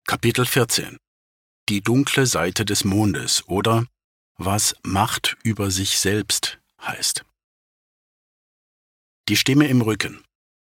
Kapitel 14 Die dunkle Seite des Mondes oder was Macht über sich selbst heißt. Die Stimme im Rücken.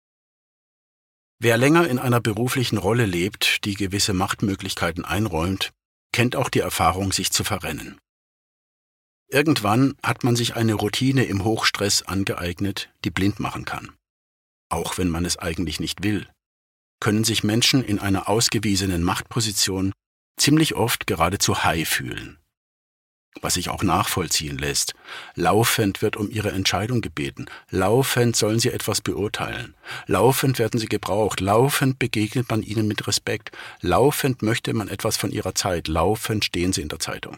Wer länger in einer beruflichen Rolle lebt, die gewisse Machtmöglichkeiten einräumt, kennt auch die Erfahrung, sich zu verrennen. Irgendwann hat man sich eine Routine im Hochstress angeeignet, die blind machen kann. Auch wenn man es eigentlich nicht will, können sich Menschen in einer ausgewiesenen Machtposition ziemlich oft geradezu high fühlen. Was sich auch nachvollziehen lässt. Laufend wird um ihre Entscheidung gebeten. Laufend sollen sie etwas beurteilen. Laufend werden sie gebraucht. Laufend begegnet man ihnen mit Respekt. Laufend möchte man etwas von ihrer Zeit. Laufend stehen sie in der Zeitung.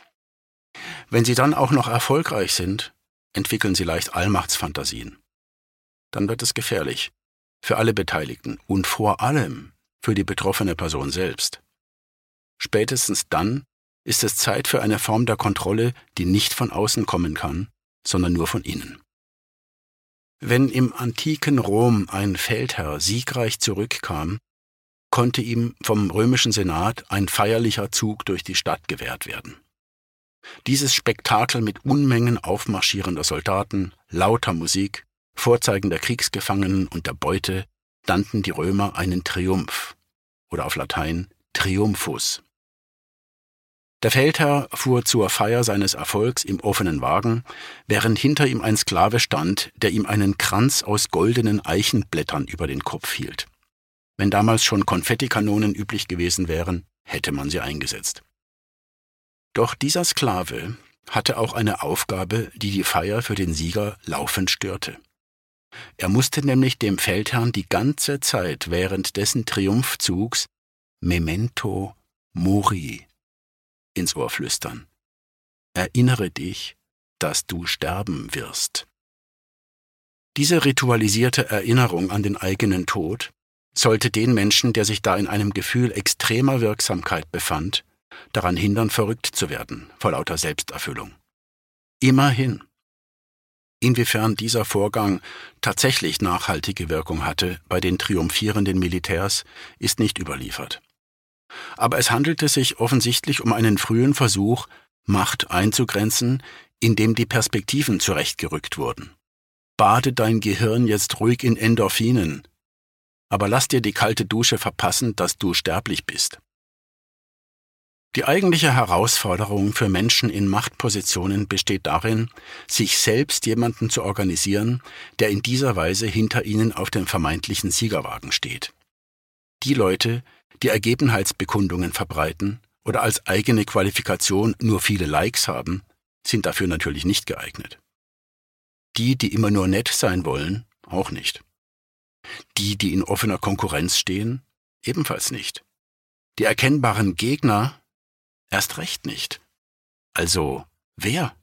Wenn sie dann auch noch erfolgreich sind, entwickeln sie leicht Allmachtsfantasien. Dann wird es gefährlich. Für alle Beteiligten und vor allem für die betroffene Person selbst. Spätestens dann ist es Zeit für eine Form der Kontrolle, die nicht von außen kommen kann, sondern nur von innen. Wenn im antiken Rom ein Feldherr siegreich zurückkam, konnte ihm vom römischen Senat ein feierlicher Zug durch die Stadt gewährt werden. Dieses Spektakel mit Unmengen aufmarschierender Soldaten, lauter Musik, Vorzeigen der Kriegsgefangenen und der Beute nannten die Römer einen Triumph oder auf Latein Triumphus. Der Feldherr fuhr zur Feier seines Erfolgs im offenen Wagen, während hinter ihm ein Sklave stand, der ihm einen Kranz aus goldenen Eichenblättern über den Kopf hielt. Wenn damals schon Konfettikanonen üblich gewesen wären, hätte man sie eingesetzt. Doch dieser Sklave hatte auch eine Aufgabe, die die Feier für den Sieger laufend störte. Er musste nämlich dem Feldherrn die ganze Zeit während dessen Triumphzugs Memento Mori ins Ohr flüstern. Erinnere dich, dass du sterben wirst. Diese ritualisierte Erinnerung an den eigenen Tod sollte den Menschen, der sich da in einem Gefühl extremer Wirksamkeit befand, daran hindern, verrückt zu werden, vor lauter Selbsterfüllung. Immerhin. Inwiefern dieser Vorgang tatsächlich nachhaltige Wirkung hatte bei den triumphierenden Militärs, ist nicht überliefert. Aber es handelte sich offensichtlich um einen frühen Versuch, Macht einzugrenzen, indem die Perspektiven zurechtgerückt wurden. Bade dein Gehirn jetzt ruhig in Endorphinen, aber lass dir die kalte Dusche verpassen, dass du sterblich bist. Die eigentliche Herausforderung für Menschen in Machtpositionen besteht darin, sich selbst jemanden zu organisieren, der in dieser Weise hinter ihnen auf dem vermeintlichen Siegerwagen steht. Die Leute, die Ergebenheitsbekundungen verbreiten oder als eigene Qualifikation nur viele Likes haben, sind dafür natürlich nicht geeignet. Die, die immer nur nett sein wollen, auch nicht. Die, die in offener Konkurrenz stehen, ebenfalls nicht. Die erkennbaren Gegner erst recht nicht. Also, wer?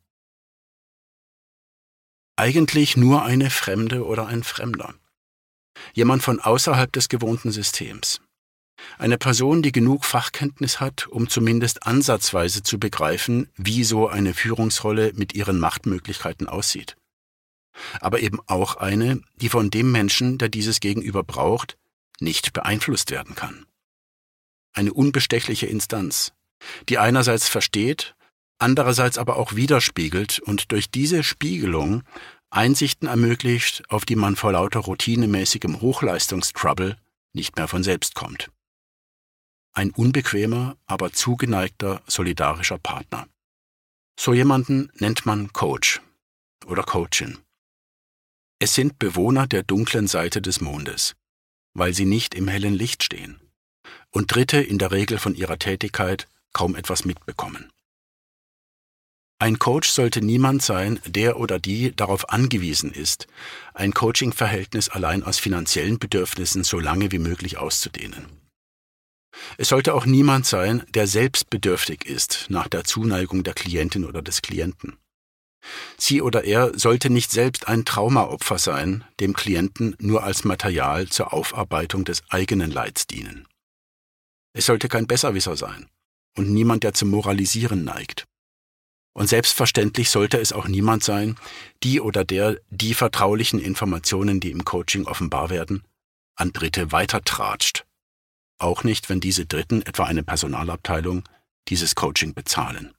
Eigentlich nur eine Fremde oder ein Fremder. Jemand von außerhalb des gewohnten Systems. Eine Person, die genug Fachkenntnis hat, um zumindest ansatzweise zu begreifen, wie so eine Führungsrolle mit ihren Machtmöglichkeiten aussieht. Aber eben auch eine, die von dem Menschen, der dieses Gegenüber braucht, nicht beeinflusst werden kann. Eine unbestechliche Instanz, die einerseits versteht, andererseits aber auch widerspiegelt und durch diese Spiegelung Einsichten ermöglicht, auf die man vor lauter routinemäßigem Hochleistungstrouble nicht mehr von selbst kommt. Ein unbequemer, aber zugeneigter, solidarischer Partner. So jemanden nennt man Coach oder Coachin. Es sind Bewohner der dunklen Seite des Mondes, weil sie nicht im hellen Licht stehen und Dritte in der Regel von ihrer Tätigkeit kaum etwas mitbekommen. Ein Coach sollte niemand sein, der oder die darauf angewiesen ist, ein Coaching-Verhältnis allein aus finanziellen Bedürfnissen so lange wie möglich auszudehnen. Es sollte auch niemand sein, der selbst bedürftig ist nach der Zuneigung der Klientin oder des Klienten. Sie oder er sollte nicht selbst ein Traumaopfer sein, dem Klienten nur als Material zur Aufarbeitung des eigenen Leids dienen. Es sollte kein Besserwisser sein und niemand, der zum Moralisieren neigt. Und selbstverständlich sollte es auch niemand sein, die oder der die vertraulichen Informationen, die im Coaching offenbar werden, an Dritte weitertratscht auch nicht, wenn diese Dritten, etwa eine Personalabteilung, dieses Coaching bezahlen.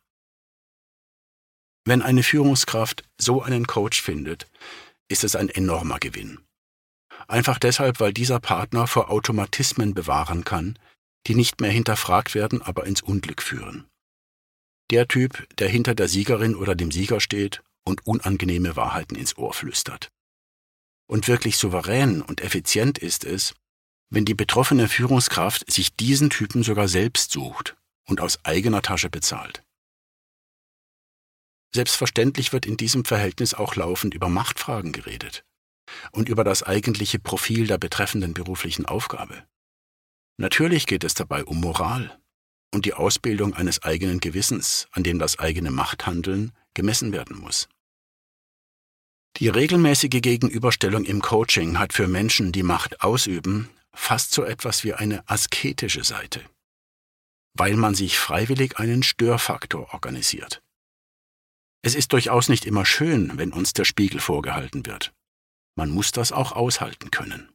Wenn eine Führungskraft so einen Coach findet, ist es ein enormer Gewinn. Einfach deshalb, weil dieser Partner vor Automatismen bewahren kann, die nicht mehr hinterfragt werden, aber ins Unglück führen. Der Typ, der hinter der Siegerin oder dem Sieger steht und unangenehme Wahrheiten ins Ohr flüstert. Und wirklich souverän und effizient ist es, wenn die betroffene Führungskraft sich diesen Typen sogar selbst sucht und aus eigener Tasche bezahlt. Selbstverständlich wird in diesem Verhältnis auch laufend über Machtfragen geredet und über das eigentliche Profil der betreffenden beruflichen Aufgabe. Natürlich geht es dabei um Moral und die Ausbildung eines eigenen Gewissens, an dem das eigene Machthandeln gemessen werden muss. Die regelmäßige Gegenüberstellung im Coaching hat für Menschen, die Macht ausüben, fast so etwas wie eine asketische Seite, weil man sich freiwillig einen Störfaktor organisiert. Es ist durchaus nicht immer schön, wenn uns der Spiegel vorgehalten wird. Man muss das auch aushalten können.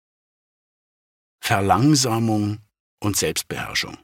Verlangsamung und Selbstbeherrschung.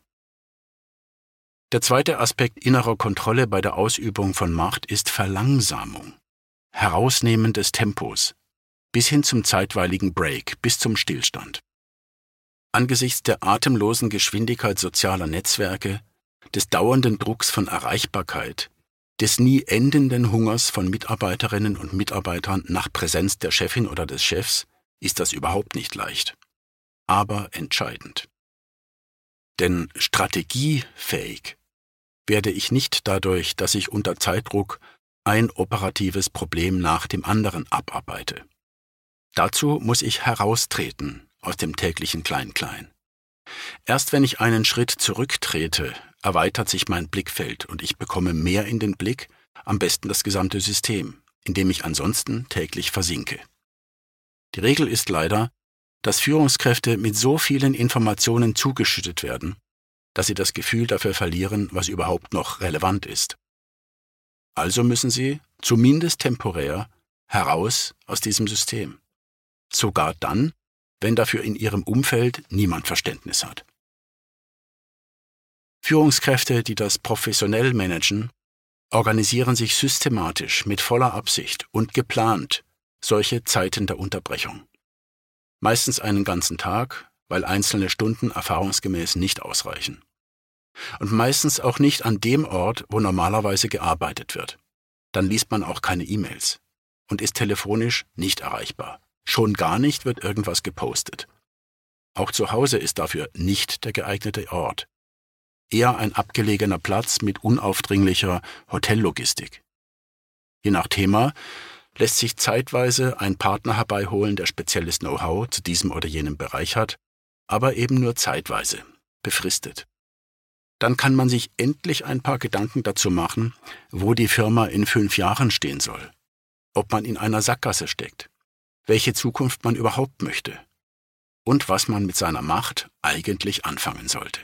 Der zweite Aspekt innerer Kontrolle bei der Ausübung von Macht ist Verlangsamung, Herausnehmen des Tempos, bis hin zum zeitweiligen Break, bis zum Stillstand. Angesichts der atemlosen Geschwindigkeit sozialer Netzwerke, des dauernden Drucks von Erreichbarkeit, des nie endenden Hungers von Mitarbeiterinnen und Mitarbeitern nach Präsenz der Chefin oder des Chefs, ist das überhaupt nicht leicht, aber entscheidend. Denn strategiefähig werde ich nicht dadurch, dass ich unter Zeitdruck ein operatives Problem nach dem anderen abarbeite. Dazu muss ich heraustreten aus dem täglichen Klein-Klein. Erst wenn ich einen Schritt zurücktrete, erweitert sich mein Blickfeld und ich bekomme mehr in den Blick, am besten das gesamte System, in dem ich ansonsten täglich versinke. Die Regel ist leider, dass Führungskräfte mit so vielen Informationen zugeschüttet werden, dass sie das Gefühl dafür verlieren, was überhaupt noch relevant ist. Also müssen sie, zumindest temporär, heraus aus diesem System. Sogar dann, wenn dafür in ihrem Umfeld niemand Verständnis hat. Führungskräfte, die das professionell managen, organisieren sich systematisch mit voller Absicht und geplant solche Zeiten der Unterbrechung. Meistens einen ganzen Tag, weil einzelne Stunden erfahrungsgemäß nicht ausreichen. Und meistens auch nicht an dem Ort, wo normalerweise gearbeitet wird. Dann liest man auch keine E-Mails und ist telefonisch nicht erreichbar. Schon gar nicht wird irgendwas gepostet. Auch zu Hause ist dafür nicht der geeignete Ort. Eher ein abgelegener Platz mit unaufdringlicher Hotellogistik. Je nach Thema lässt sich zeitweise ein Partner herbeiholen, der spezielles Know-how zu diesem oder jenem Bereich hat, aber eben nur zeitweise, befristet. Dann kann man sich endlich ein paar Gedanken dazu machen, wo die Firma in 5 Jahren stehen soll, ob man in einer Sackgasse steckt, welche Zukunft man überhaupt möchte und was man mit seiner Macht eigentlich anfangen sollte.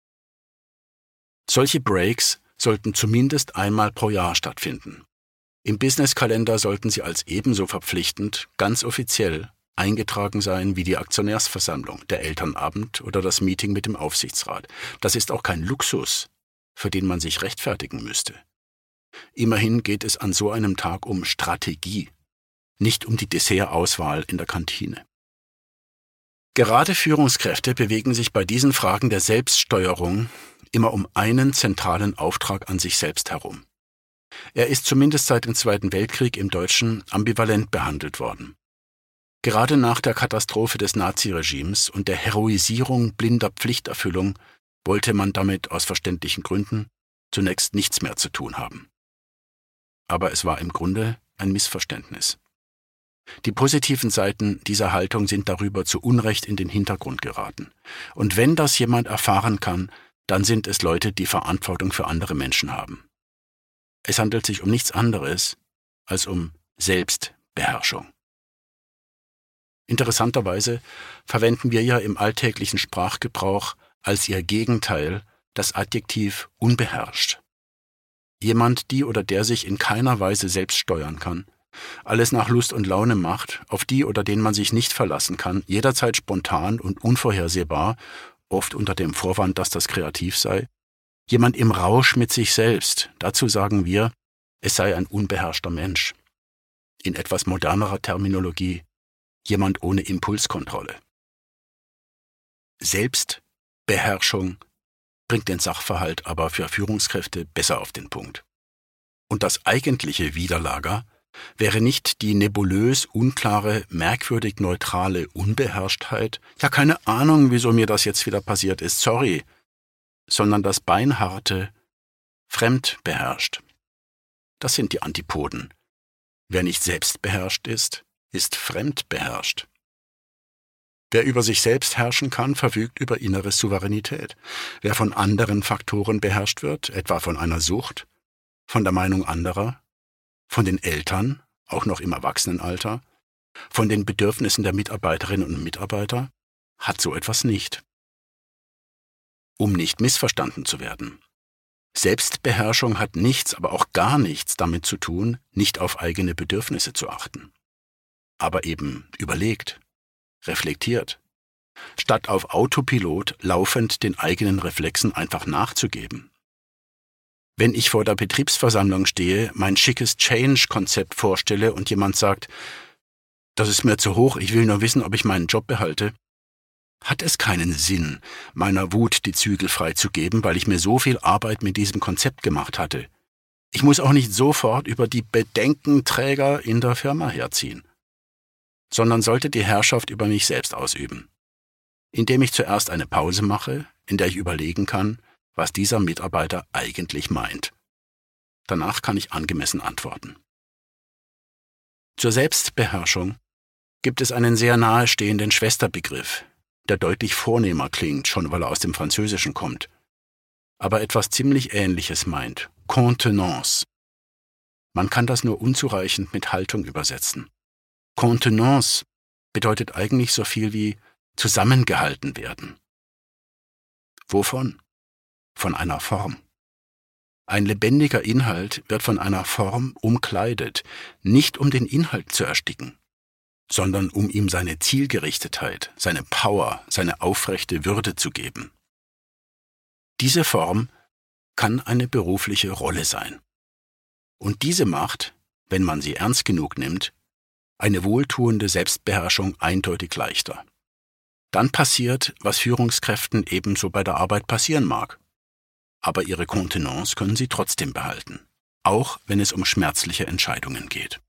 Solche Breaks sollten zumindest einmal pro Jahr stattfinden. Im Businesskalender sollten sie als ebenso verpflichtend, ganz offiziell, eingetragen sein wie die Aktionärsversammlung, der Elternabend oder das Meeting mit dem Aufsichtsrat. Das ist auch kein Luxus, für den man sich rechtfertigen müsste. Immerhin geht es an so einem Tag um Strategie, nicht um die Dessertauswahl in der Kantine. Gerade Führungskräfte bewegen sich bei diesen Fragen der Selbststeuerung immer um einen zentralen Auftrag an sich selbst herum. Er ist zumindest seit dem Zweiten Weltkrieg im Deutschen ambivalent behandelt worden. Gerade nach der Katastrophe des Naziregimes und der Heroisierung blinder Pflichterfüllung wollte man damit aus verständlichen Gründen zunächst nichts mehr zu tun haben. Aber es war im Grunde ein Missverständnis. Die positiven Seiten dieser Haltung sind darüber zu Unrecht in den Hintergrund geraten. Und wenn das jemand erfahren kann, dann sind es Leute, die Verantwortung für andere Menschen haben. Es handelt sich um nichts anderes als um Selbstbeherrschung. Interessanterweise verwenden wir ja im alltäglichen Sprachgebrauch als ihr Gegenteil das Adjektiv unbeherrscht. Jemand, die oder der sich in keiner Weise selbst steuern kann, alles nach Lust und Laune macht, auf die oder den man sich nicht verlassen kann, jederzeit spontan und unvorhersehbar oft unter dem Vorwand, dass das kreativ sei, jemand im Rausch mit sich selbst. Dazu sagen wir, es sei ein unbeherrschter Mensch. In etwas modernerer Terminologie, jemand ohne Impulskontrolle. Selbstbeherrschung bringt den Sachverhalt aber für Führungskräfte besser auf den Punkt. Und das eigentliche Widerlager wäre nicht die nebulös unklare, merkwürdig neutrale Unbeherrschtheit, ja keine Ahnung, wieso mir das jetzt wieder passiert ist, sorry, sondern das beinharte, fremdbeherrscht. Das sind die Antipoden. Wer nicht selbstbeherrscht ist, ist fremdbeherrscht. Wer über sich selbst herrschen kann, verfügt über innere Souveränität. Wer von anderen Faktoren beherrscht wird, etwa von einer Sucht, von der Meinung anderer, von den Eltern, auch noch im Erwachsenenalter, von den Bedürfnissen der Mitarbeiterinnen und Mitarbeiter, hat so etwas nicht. Um nicht missverstanden zu werden. Selbstbeherrschung hat nichts, aber auch gar nichts damit zu tun, nicht auf eigene Bedürfnisse zu achten. Aber eben überlegt, reflektiert, statt auf Autopilot laufend den eigenen Reflexen einfach nachzugeben. Wenn ich vor der Betriebsversammlung stehe, mein schickes Change-Konzept vorstelle und jemand sagt, das ist mir zu hoch, ich will nur wissen, ob ich meinen Job behalte, hat es keinen Sinn, meiner Wut die Zügel freizugeben, weil ich mir so viel Arbeit mit diesem Konzept gemacht hatte. Ich muss auch nicht sofort über die Bedenkenträger in der Firma herziehen, sondern sollte die Herrschaft über mich selbst ausüben, indem ich zuerst eine Pause mache, in der ich überlegen kann, was dieser Mitarbeiter eigentlich meint. Danach kann ich angemessen antworten. Zur Selbstbeherrschung gibt es einen sehr nahestehenden Schwesterbegriff, der deutlich vornehmer klingt, schon weil er aus dem Französischen kommt, aber etwas ziemlich Ähnliches meint, Contenance. Man kann das nur unzureichend mit Haltung übersetzen. Contenance bedeutet eigentlich so viel wie zusammengehalten werden. Wovon? Von einer Form. Ein lebendiger Inhalt wird von einer Form umkleidet, nicht um den Inhalt zu ersticken, sondern um ihm seine Zielgerichtetheit, seine Power, seine aufrechte Würde zu geben. Diese Form kann eine berufliche Rolle sein. Und diese macht, wenn man sie ernst genug nimmt, eine wohltuende Selbstbeherrschung eindeutig leichter. Dann passiert, was Führungskräften ebenso bei der Arbeit passieren mag. Aber ihre Kontenance können sie trotzdem behalten, auch wenn es um schmerzliche Entscheidungen geht.